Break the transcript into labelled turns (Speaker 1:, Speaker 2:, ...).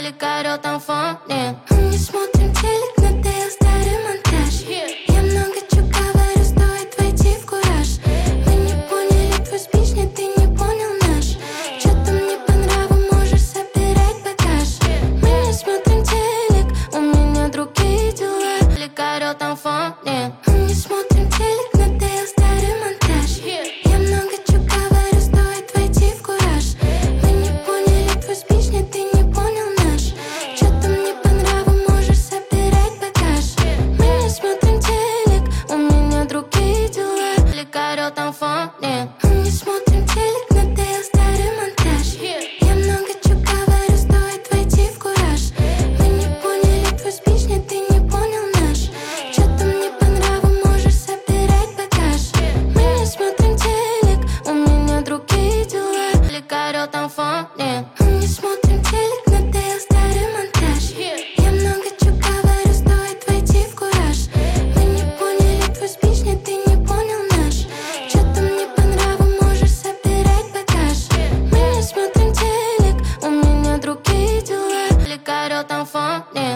Speaker 1: Лекарё там фоне. Не смотрим телек, надоел старый монтаж. Я много чё говорю, стоит войти в кураж. Мы не поняли твой спич, нет, ты не понял наш. Чё-то мне по нраву, можешь собирать багаж. Мы не смотрим телек, у меня другие дела. Лекарё там фоне. Не смотрим телек, надоел старый монтаж. Я много чё говорю, стоит войти в кураж. Мы не поняли твой спич, нет, ты не понял наш. Чё-то мне по нраву, можешь собирать багаж. Мы не смотрим телек, у меня другие дела. Лекарё там фоне. Не смотрим телек, надоел старый монтаж. Я много чё говорю, стоит войти в кураж. Мы не поняли твой спич, нет, ты не понял наш. Чё-то мне по нраву, можешь собирать багаж. Мы не смотрим телек, у меня другие дела. Лекарё там фоне. Не смотрим телек, надоел старый монтаж. Я много чё говорю, стоит войти в кураж. Мы не поняли твой спич, нет, ты не понял наш. Чё-то мне по нраву, можешь собирать багаж. Мы не смотрим телек, у меня другие дела. Лекарё там фоне.